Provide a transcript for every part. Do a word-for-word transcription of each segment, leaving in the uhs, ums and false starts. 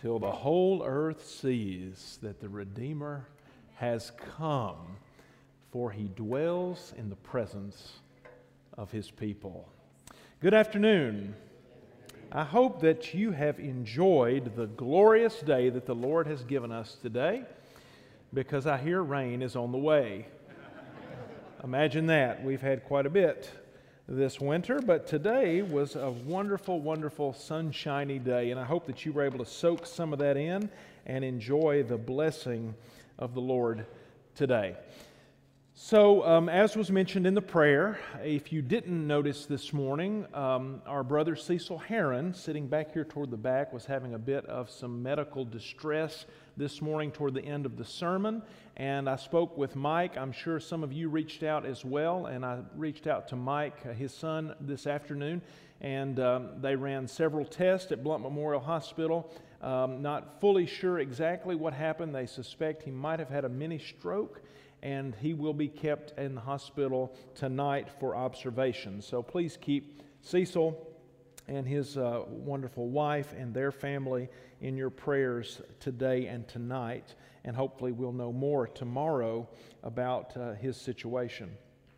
till the whole earth sees that the Redeemer has come, for he dwells in the presence of his people. Good afternoon. I hope that you have enjoyed the glorious day that the Lord has given us today, because I hear rain is on the way. Imagine that. We've had quite a bit this winter, but today was a wonderful, wonderful sunshiny day, and I hope that you were able to soak some of that in and enjoy the blessing of the Lord today. So, um, as was mentioned in the prayer, if you didn't notice this morning, um, our brother Cecil Heron, sitting back here toward the back, was having a bit of some medical distress this morning toward the end of the sermon, and I spoke with Mike. I'm sure some of you reached out as well, and I reached out to Mike, uh, his son, this afternoon, and um, they ran several tests at Blount Memorial Hospital. Um, not fully sure exactly what happened. They suspect he might have had a mini stroke, and he will be kept in the hospital tonight for observation. So please keep Cecil and his uh, wonderful wife and their family in your prayers today and tonight, and hopefully we'll know more tomorrow about uh, his situation.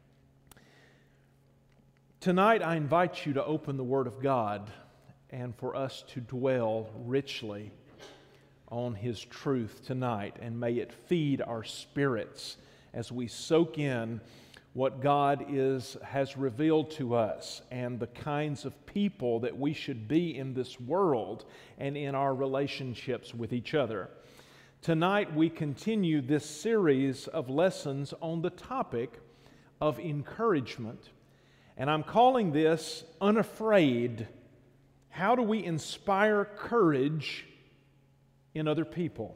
Tonight I invite you to open the Word of God and for us to dwell richly on His truth tonight, and may it feed our spirits as we soak in what God is has revealed to us and the kinds of people that we should be in this world and in our relationships with each other. Tonight we continue this series of lessons on the topic of encouragement, and I'm calling this Unafraid. How do we inspire courage in other people?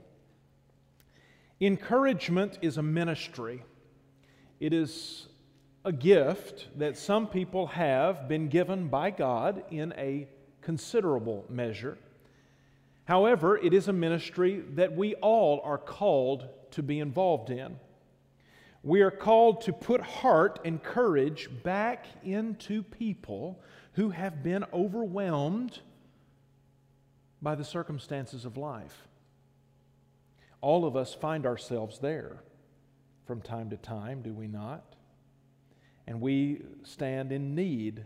Encouragement is a ministry. It is a gift that some people have been given by God in a considerable measure. However, it is a ministry that we all are called to be involved in. We are called to put heart and courage back into people who have been overwhelmed by the circumstances of life. All of us find ourselves there from time to time, do we not? And we stand in need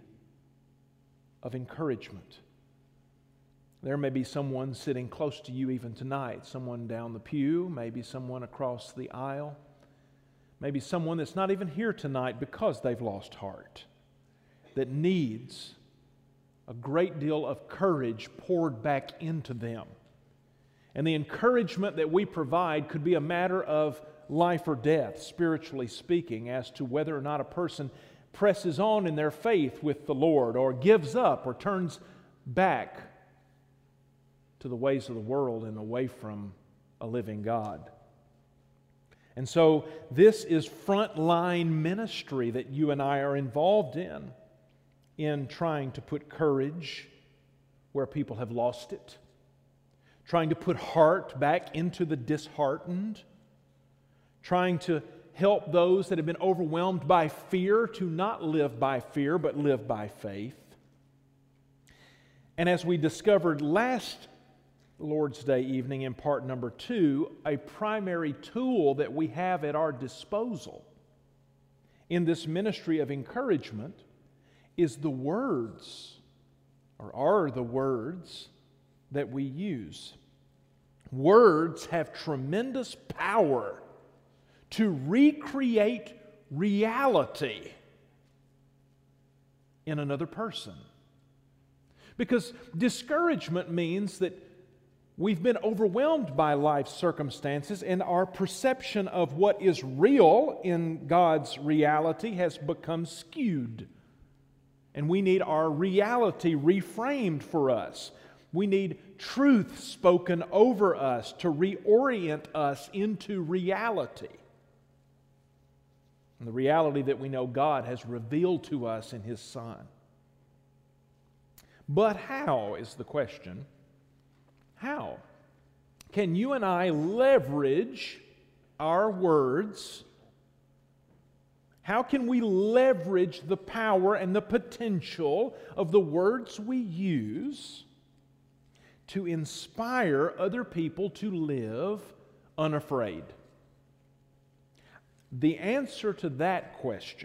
of encouragement. There may be someone sitting close to you even tonight, someone down the pew, maybe someone across the aisle, maybe someone that's not even here tonight because they've lost heart, that needs a great deal of courage poured back into them. And the encouragement that we provide could be a matter of life or death, spiritually speaking, as to whether or not a person presses on in their faith with the Lord, or gives up, or turns back to the ways of the world and away from a living God. And so this is frontline ministry that you and I are involved in, in trying to put courage where people have lost it, trying to put heart back into the disheartened, trying to help those that have been overwhelmed by fear to not live by fear, but live by faith. And as we discovered last Lord's Day evening in part number two, a primary tool that we have at our disposal in this ministry of encouragement is the words, or are the words that we use. Words have tremendous power to recreate reality in another person. Because discouragement means that we've been overwhelmed by life's circumstances, and our perception of what is real in God's reality has become skewed. And we need our reality reframed for us. We need truth spoken over us to reorient us into reality. And the reality that we know God has revealed to us in His Son. But how is the question? How can you and I leverage our words? How can we leverage the power and the potential of the words we use to inspire other people to live unafraid? The answer to that question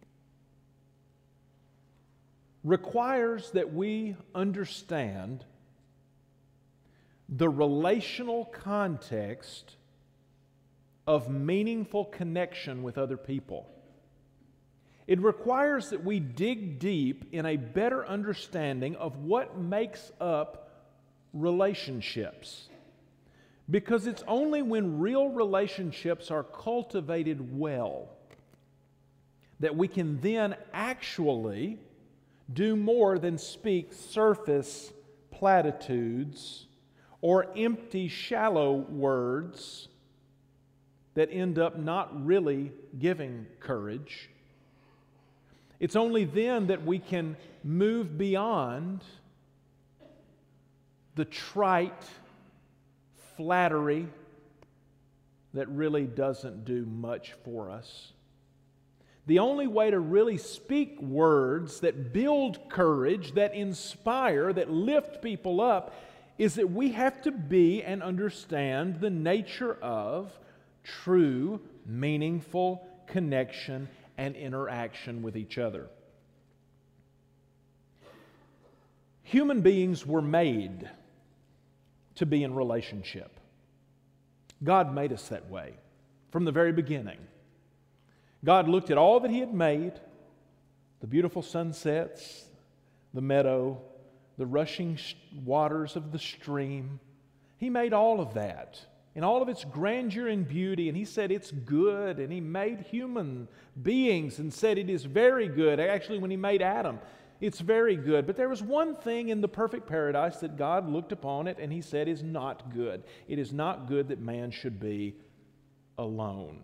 requires that we understand the relational context of meaningful connection with other people. It requires that we dig deep in a better understanding of what makes up relationships. Because it's only when real relationships are cultivated well that we can then actually do more than speak surface platitudes or empty, shallow words that end up not really giving courage. It's only then that we can move beyond the trite flattery that really doesn't do much for us. The only way to really speak words that build courage, that inspire, that lift people up, is that we have to be and understand the nature of true, meaningful connection and interaction with each other. Human beings were made to be in relationship. God made us that way from the very beginning. God looked at all that He had made, the beautiful sunsets, the meadow, the rushing waters of the stream. He made all of that in all of its grandeur and beauty, and He said it's good, and He made human beings and said it is very good. Actually, when He made Adam, it's very good. But there was one thing in the perfect paradise that God looked upon it and He said is not good. It is not good that man should be alone.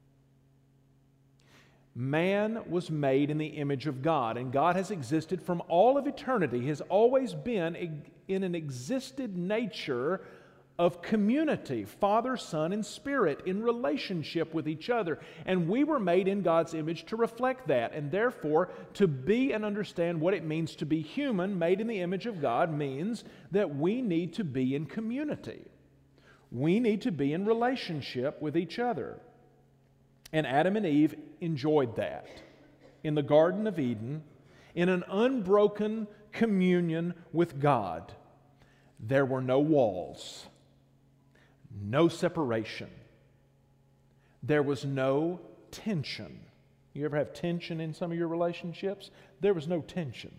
Man was made in the image of God, and God has existed from all of eternity, has always been in an existed nature of community, Father, Son, and Spirit, in relationship with each other. And we were made in God's image to reflect that, and therefore to be and understand what it means to be human, made in the image of God, means that we need to be in community. We need to be in relationship with each other. And Adam and Eve enjoyed that in the Garden of Eden, in an unbroken communion with God. There were no walls, no separation. There was no tension. You ever have tension in some of your relationships? There was no tension.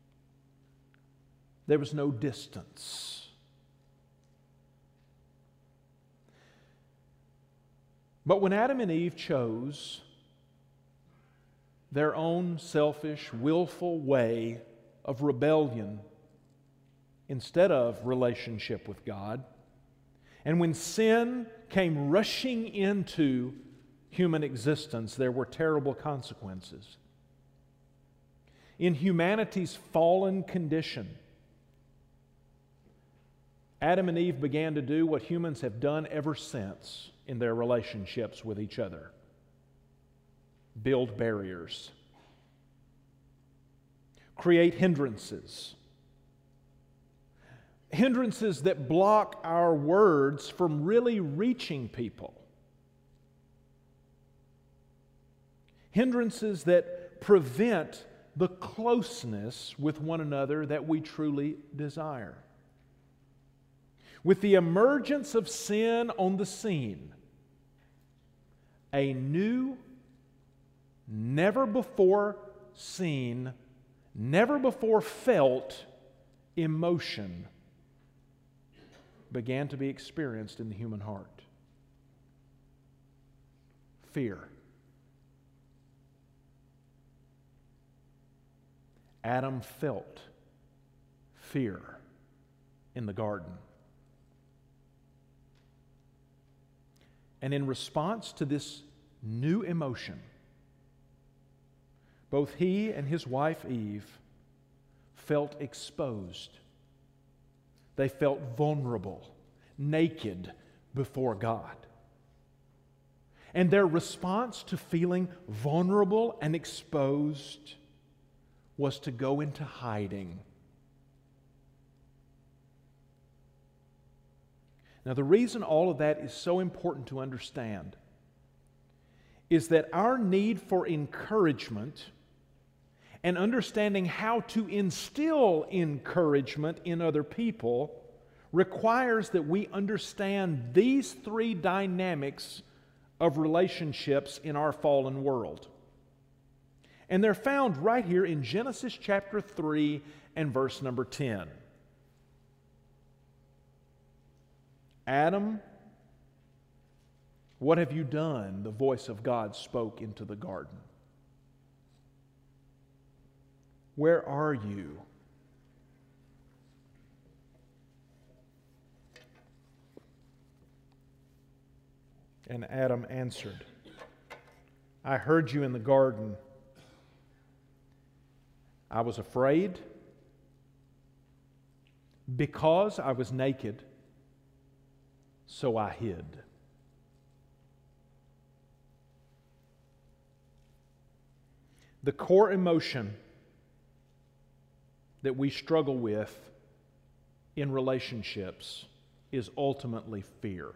There was no distance. But when Adam and Eve chose their own selfish, willful way of rebellion instead of relationship with God, and when sin came rushing into human existence, there were terrible consequences. In humanity's fallen condition, Adam and Eve began to do what humans have done ever since in their relationships with each other: build barriers, create hindrances. Hindrances that block our words from really reaching people. Hindrances that prevent the closeness with one another that we truly desire. With the emergence of sin on the scene, a new, never before seen, never before felt emotion began to be experienced in the human heart. Fear. Adam felt fear in the garden. And in response to this new emotion, both he and his wife Eve felt exposed. They felt vulnerable, naked before God. And their response to feeling vulnerable and exposed was to go into hiding. Now, the reason all of that is so important to understand is that our need for encouragement and understanding how to instill encouragement in other people requires that we understand these three dynamics of relationships in our fallen world. And they're found right here in Genesis chapter three and verse number ten. Adam, what have you done? The voice of God spoke into the garden. Where are you? And Adam answered, I heard you in the garden. I was afraid because I was naked, so I hid. The core emotion that we struggle with in relationships is ultimately fear.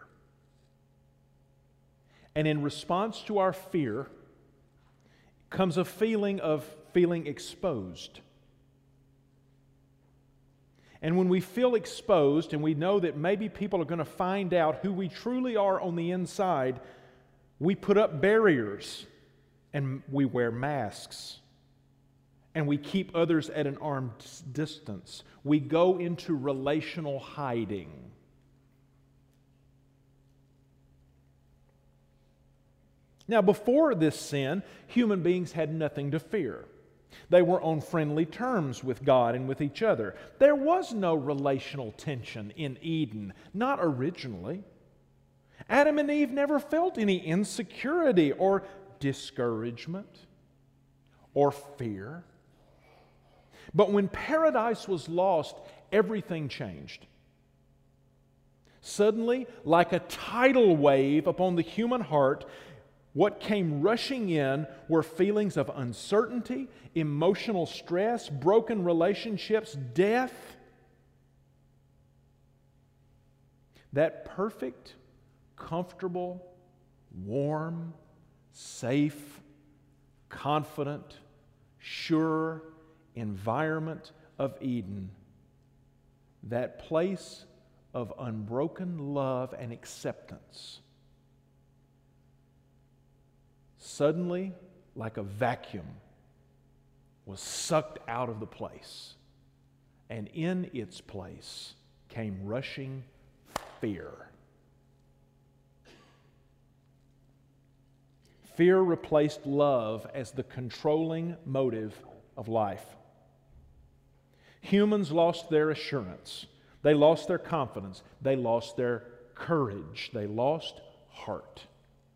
And in response to our fear comes a feeling of feeling exposed. And when we feel exposed and we know that maybe people are going to find out who we truly are on the inside, we put up barriers and we wear masks. And we keep others at an arm's distance. We go into relational hiding. Now, before this sin, human beings had nothing to fear. They were on friendly terms with God and with each other. There was no relational tension in Eden, not originally. Adam and Eve never felt any insecurity or discouragement or fear. But when paradise was lost, everything changed. Suddenly, like a tidal wave upon the human heart, what came rushing in were feelings of uncertainty, emotional stress, broken relationships, death. That perfect, comfortable, warm, safe, confident, sure environment of Eden, that place of unbroken love and acceptance, suddenly, like a vacuum, was sucked out of the place. And in its place came rushing fear. Fear replaced love as the controlling motive of life. Humans lost their assurance. They lost their confidence. They lost their courage. They lost heart.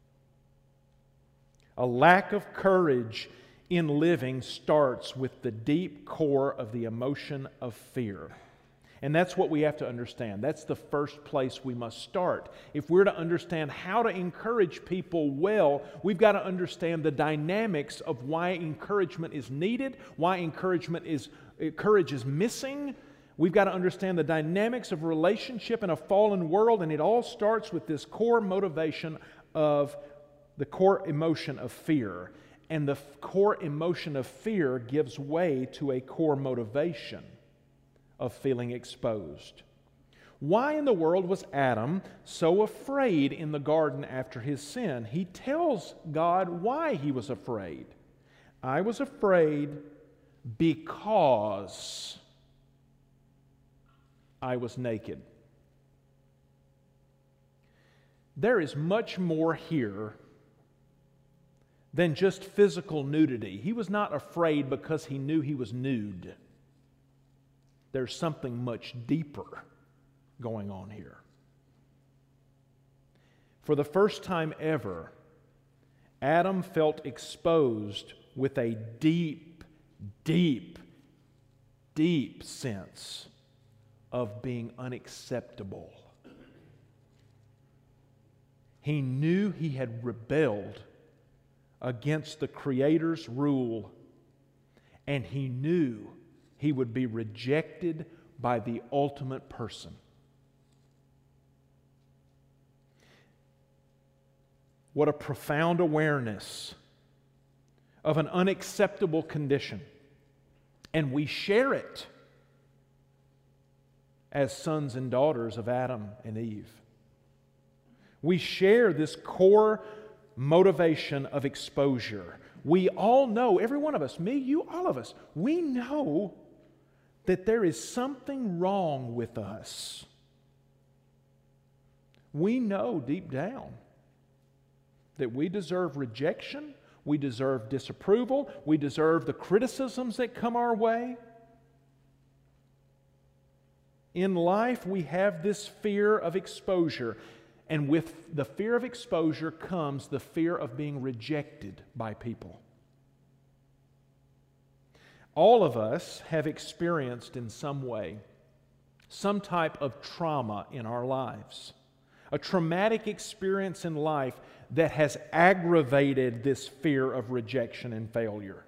A lack of courage in living starts with the deep core of the emotion of fear. And that's what we have to understand. That's the first place we must start. If we're to understand how to encourage people well, we've got to understand the dynamics of why encouragement is needed, why encouragement is, courage is missing. We've got to understand the dynamics of relationship in a fallen world, and it all starts with this core motivation of the core emotion of fear. And the core emotion of fear gives way to a core motivation of feeling exposed. Why in the world was Adam so afraid in the garden after his sin? He tells God why he was afraid. I was afraid because I was naked. There is much more here than just physical nudity. He was not afraid because he knew he was nude. There's something much deeper going on here. For the first time ever, Adam felt exposed with a deep, deep, deep sense of being unacceptable. He knew he had rebelled against the Creator's rule, and he knew he would be rejected by the ultimate person. What a profound awareness of an unacceptable condition. And we share it as sons and daughters of Adam and Eve. We share this core motivation of exposure. We all know, every one of us, me, you, all of us, we know that there is something wrong with us. We know deep down that we deserve rejection, we deserve disapproval, we deserve the criticisms that come our way. In life, we have this fear of exposure. And with the fear of exposure comes the fear of being rejected by people. All of us have experienced in some way some type of trauma in our lives. A traumatic experience in life that has aggravated this fear of rejection and failure.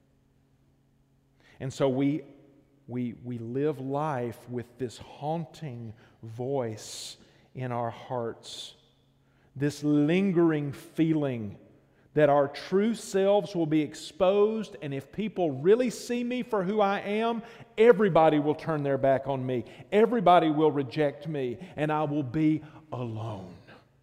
And so we, we, we live life with this haunting voice in our hearts, this lingering feeling that our true selves will be exposed, and if people really see me for who I am, everybody will turn their back on me. Everybody will reject me, and I will be alone.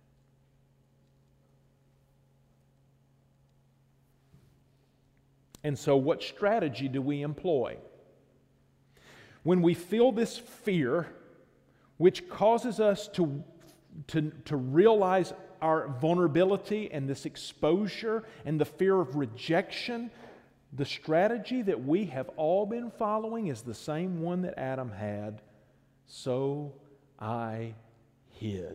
And so what strategy do we employ? When we feel this fear, which causes us to, to, to realize our vulnerability and this exposure and the fear of rejection, the strategy that we have all been following is the same one that Adam had. So I hid.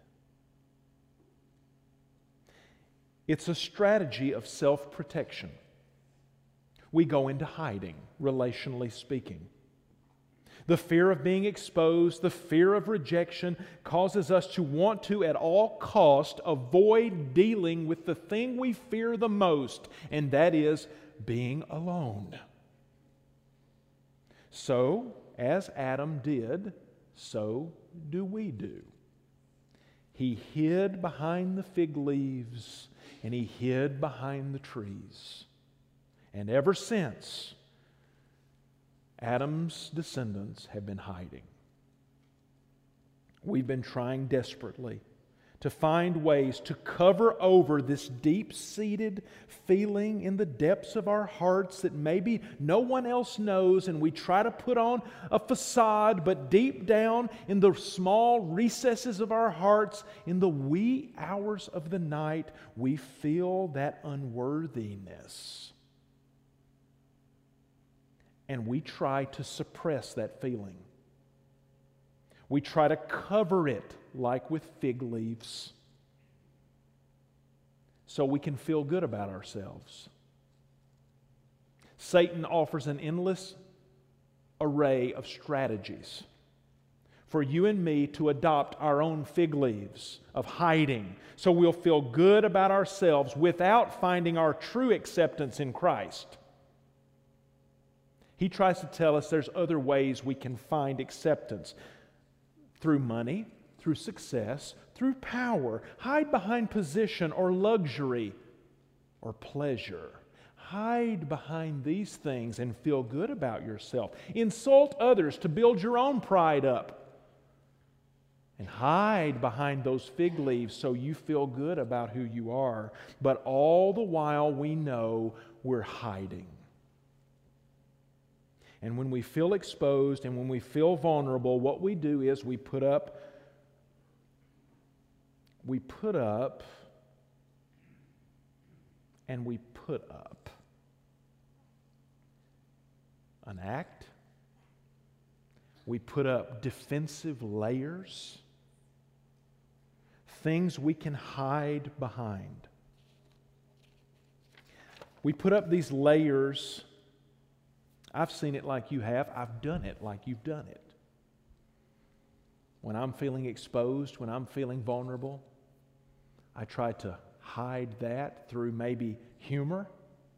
It's a strategy of self-protection. We go into hiding, relationally speaking. The fear of being exposed, the fear of rejection causes us to want to, at all cost, avoid dealing with the thing we fear the most, and that is being alone. So, as Adam did, so do we do. He hid behind the fig leaves, and he hid behind the trees. And ever since, Adam's descendants have been hiding. We've been trying desperately to find ways to cover over this deep-seated feeling in the depths of our hearts that maybe no one else knows, and we try to put on a facade, but deep down in the small recesses of our hearts, in the wee hours of the night, we feel that unworthiness. And we try to suppress that feeling. We try to cover it like with fig leaves so we can feel good about ourselves. Satan offers an endless array of strategies for you and me to adopt our own fig leaves of hiding so we'll feel good about ourselves without finding our true acceptance in Christ. He tries to tell us there's other ways we can find acceptance. Through money, through success, through power. Hide behind position or luxury or pleasure. Hide behind these things and feel good about yourself. Insult others to build your own pride up. And hide behind those fig leaves so you feel good about who you are. But all the while we know we're hiding. And when we feel exposed and when we feel vulnerable, what we do is we put up, we put up, and we put up an act. We put up defensive layers, things we can hide behind. We put up these layers. I've seen it like you have. I've done it like you've done it. When I'm feeling exposed, when I'm feeling vulnerable, I try to hide that through maybe humor.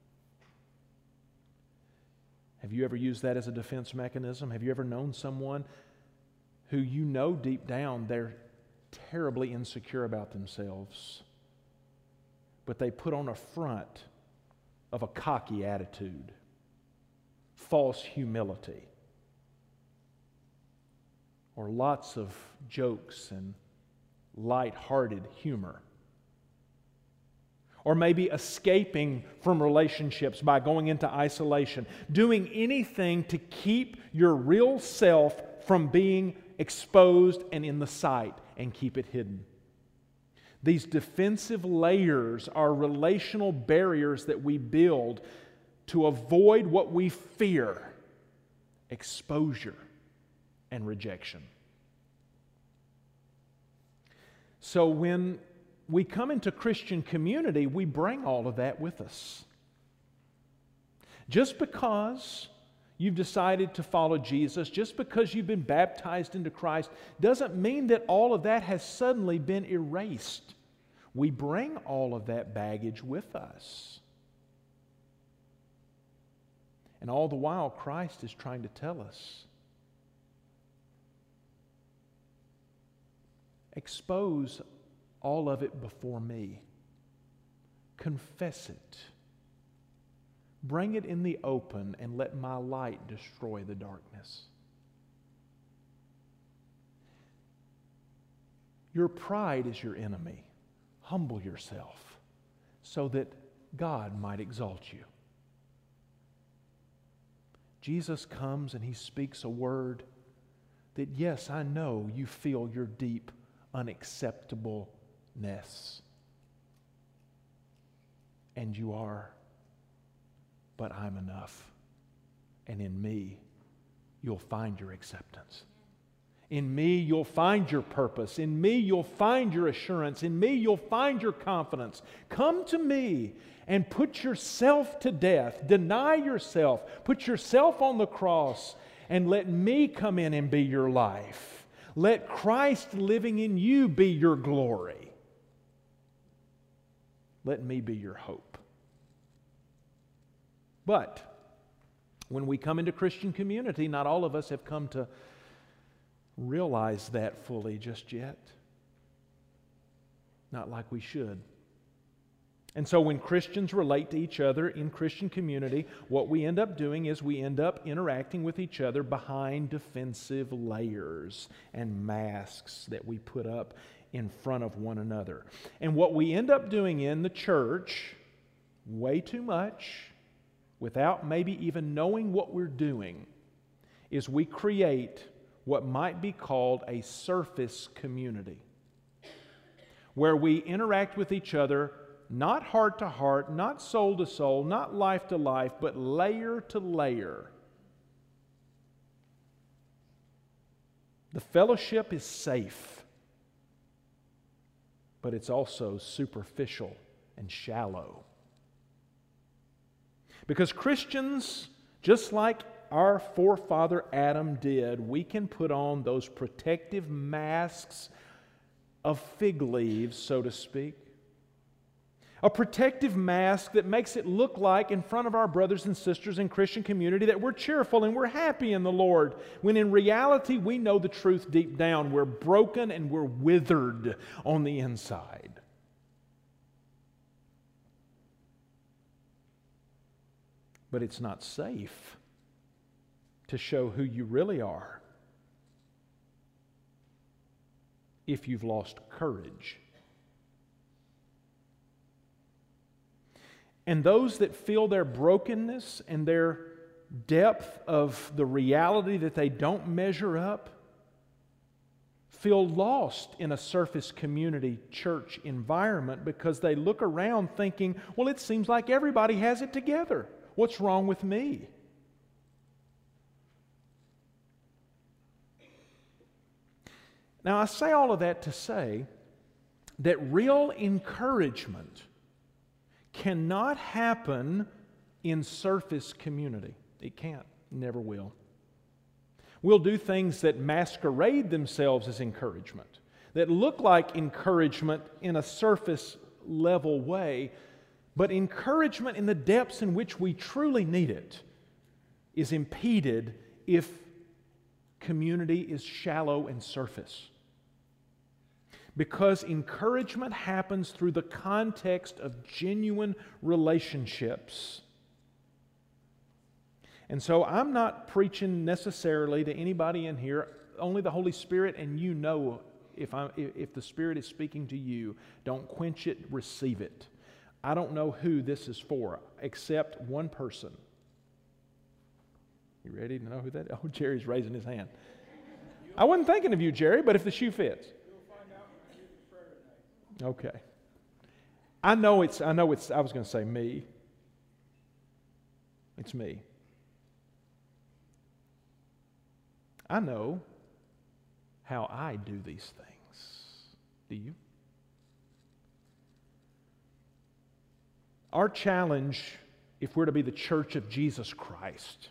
Have you ever used that as a defense mechanism? Have you ever known someone who you know deep down they're terribly insecure about themselves? but they put on a front of a cocky attitude, false humility, or lots of jokes and light-hearted humor. Or maybe escaping from relationships by going into isolation, doing anything to keep your real self from being exposed and in the sight and keep it hidden. These defensive layers are relational barriers that we build to avoid what we fear: exposure and rejection. So when we come into Christian community, we bring all of that with us. Just because you've decided to follow Jesus, just because you've been baptized into Christ, doesn't mean that all of that has suddenly been erased. We bring all of that baggage with us. And all the while, Christ is trying to tell us, expose all of it before me. Confess it. Bring it in the open and let my light destroy the darkness. Your pride is your enemy. Humble yourself so that God might exalt you. Jesus comes and He speaks a word that, yes, I know you feel your deep unacceptableness. And you are, but I'm enough. And in me, you'll find your acceptance. In me, you'll find your purpose. In me, you'll find your assurance. In me, you'll find your confidence. Come to me and put yourself to death. Deny yourself. Put yourself on the cross and let me come in and be your life. Let Christ living in you be your glory. Let me be your hope. But when we come into Christian community, not all of us have come to realize that fully just yet. Not like we should. And so when Christians relate to each other in Christian community, what we end up doing is we end up interacting with each other behind defensive layers and masks that we put up in front of one another. And what we end up doing in the church, way too much, without maybe even knowing what we're doing, is we create what might be called a surface community, where we interact with each other not heart to heart, not soul to soul, not life to life, but layer to layer. The fellowship is safe, but it's also superficial and shallow. Because Christians, just like our forefather Adam did, we can put on those protective masks of fig leaves, so to speak. A protective mask that makes it look like in front of our brothers and sisters in Christian community that we're cheerful and we're happy in the Lord, when in reality we know the truth deep down. We're broken and we're withered on the inside. But it's not safe to show who you really are if you've lost courage. And those that feel their brokenness and their depth of the reality that they don't measure up feel lost in a surface community church environment because they look around thinking, well, it seems like everybody has it together. What's wrong with me? Now, I say all of that to say that real encouragement cannot happen in surface community. It can't. Never will. We'll do things that masquerade themselves as encouragement, that look like encouragement in a surface level way, but encouragement in the depths in which we truly need it is impeded if community is shallow and surface. because encouragement happens through the context of genuine relationships. And so I'm not preaching necessarily to anybody in here, only the Holy Spirit, and you know if, I, if the Spirit is speaking to you. Don't quench it, receive it. I don't know who this is for, except one person. You ready to know who that is? Oh, Jerry's raising his hand. I wasn't thinking of you, Jerry, but if the shoe fits. Okay. I know it's, I know it's, I was going to say me. It's me. I know how I do these things. Do you? Our challenge, if we're to be the church of Jesus Christ,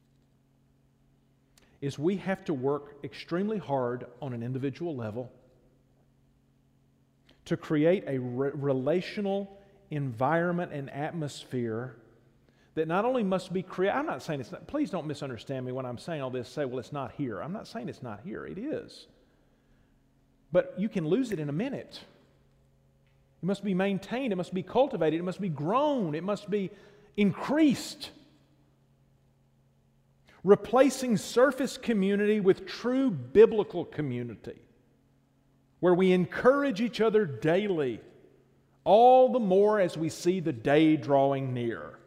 is we have to work extremely hard on an individual level to create a re- relational environment and atmosphere that not only must be created. I'm not saying it's not, please don't misunderstand me when I'm saying all this, say, well, it's not here. I'm not saying it's not here. It is. But you can lose it in a minute. It must be maintained. It must be cultivated. It must be grown. It must be increased. Replacing surface community with true biblical community, where we encourage each other daily, all the more as we see the day drawing near.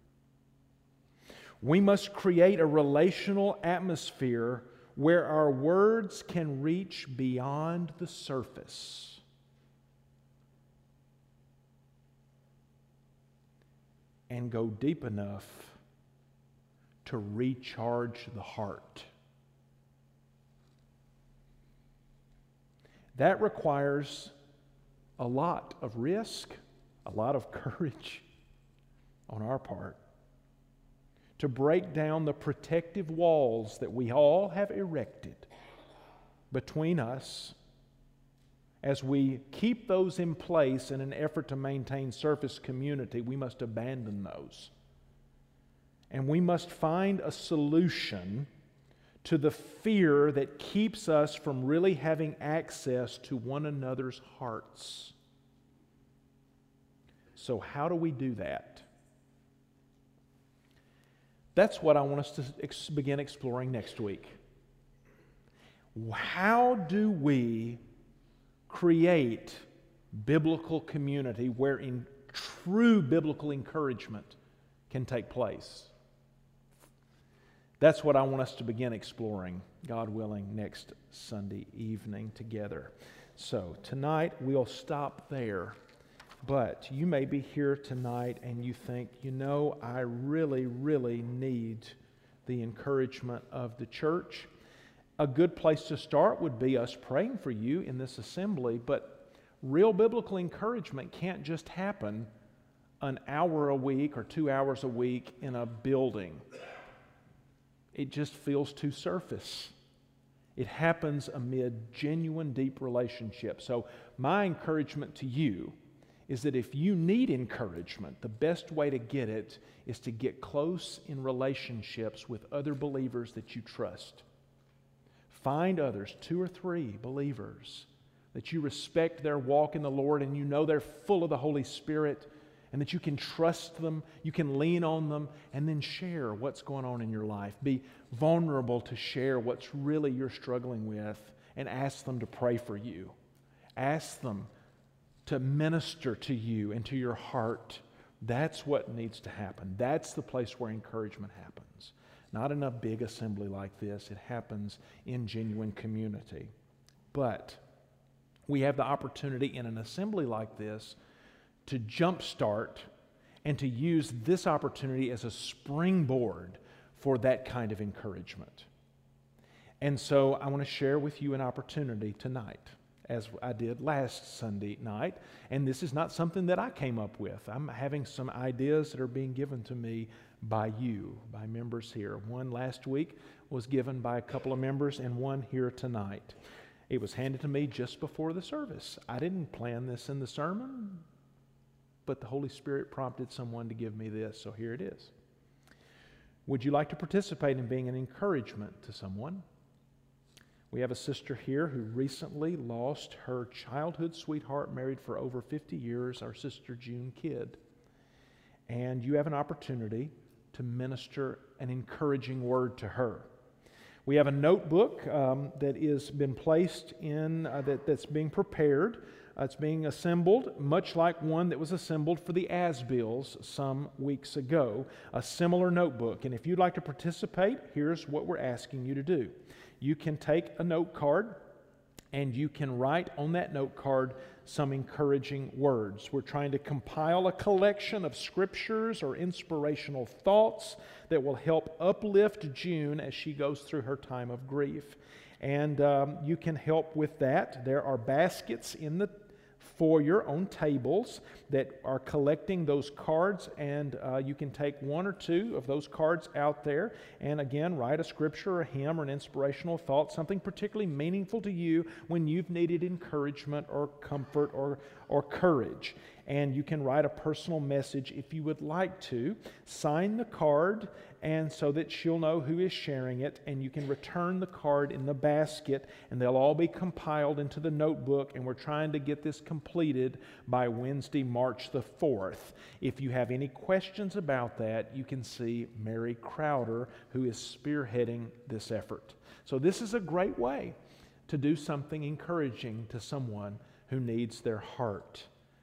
We must create a relational atmosphere where our words can reach beyond the surface. And go deep enough to recharge the heart. That requires a lot of risk, a lot of courage on our part to break down the protective walls that we all have erected between us. As we keep those in place in an effort to maintain surface community, we must abandon those. And we must find a solution to the fear that keeps us from really having access to one another's hearts. So how do we do that? That's what I want us to ex- begin exploring next week. How do we create biblical community wherein true biblical encouragement can take place? That's what I want us to begin exploring, God willing, next Sunday evening together. So tonight we'll stop there. But you may be here tonight and you think, you know, I really, really need the encouragement of the church. A good place to start would be us praying for you in this assembly, but real biblical encouragement can't just happen an hour a week or two hours a week in a building. It just feels too surface. It happens amid genuine, deep relationships. So my encouragement to you is that if you need encouragement, the best way to get it is to get close in relationships with other believers that you trust. Find others, two or three believers, that you respect their walk in the Lord and you know they're full of the Holy Spirit and that you can trust them, you can lean on them, and then share what's going on in your life. Be vulnerable to share what's really you're struggling with and ask them to pray for you. Ask them to minister to you and to your heart. That's what needs to happen. That's the place where encouragement happens. Not in a big assembly like this. It happens in genuine community. But we have the opportunity in an assembly like this to jumpstart and to use this opportunity as a springboard for that kind of encouragement. And so I want to share with you an opportunity tonight, as I did last Sunday night. And this is not something that I came up with. I'm having some ideas that are being given to me by you, by members here. One last week was given by a couple of members, and one here tonight. It was handed to me just before the service. I didn't plan this in the sermon, but the Holy Spirit prompted someone to give me this, so here it is. Would you like to participate in being an encouragement to someone? We have a sister here who recently lost her childhood sweetheart, married for over fifty years, our sister June Kidd. And you have an opportunity to minister an encouraging word to her. We have a notebook um, that has been placed in, uh, that, that's being prepared. Uh, it's being assembled, much like one that was assembled for the Asbills some weeks ago, a similar notebook. And if you'd like to participate, here's what we're asking you to do. You can take a note card and you can write on that note card some encouraging words. We're trying to compile a collection of scriptures or inspirational thoughts that will help uplift June as she goes through her time of grief. And um, you can help with that. There are baskets in the foyer on tables that are collecting those cards, and uh, you can take one or two of those cards out there and again write a scripture or a hymn or an inspirational thought, something particularly meaningful to you when you've needed encouragement or comfort or, or courage. And you can write a personal message if you would like to. Sign the card, and so that she'll know who is sharing it, and you can return the card in the basket, and they'll all be compiled into the notebook, and we're trying to get this completed by Wednesday, March the fourth. If you have any questions about that, you can see Mary Crowder, who is spearheading this effort. So this is a great way to do something encouraging to someone who needs their heart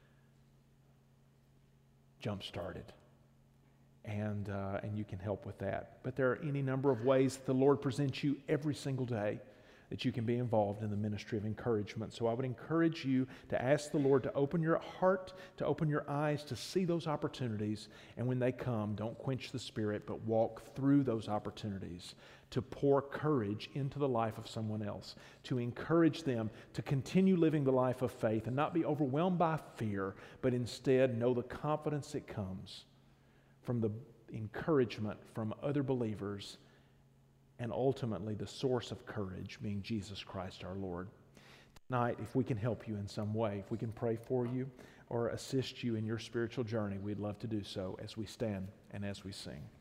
jump-started. And, uh, and you can help with that. But there are any number of ways that the Lord presents you every single day that you can be involved in the ministry of encouragement. So I would encourage you to ask the Lord to open your heart, to open your eyes, to see those opportunities. And when they come, don't quench the Spirit, but walk through those opportunities to pour courage into the life of someone else, to encourage them to continue living the life of faith and not be overwhelmed by fear, but instead know the confidence that comes from the encouragement from other believers, and ultimately the source of courage being Jesus Christ our Lord. Tonight, if we can help you in some way, if we can pray for you or assist you in your spiritual journey, we'd love to do so as we stand and as we sing.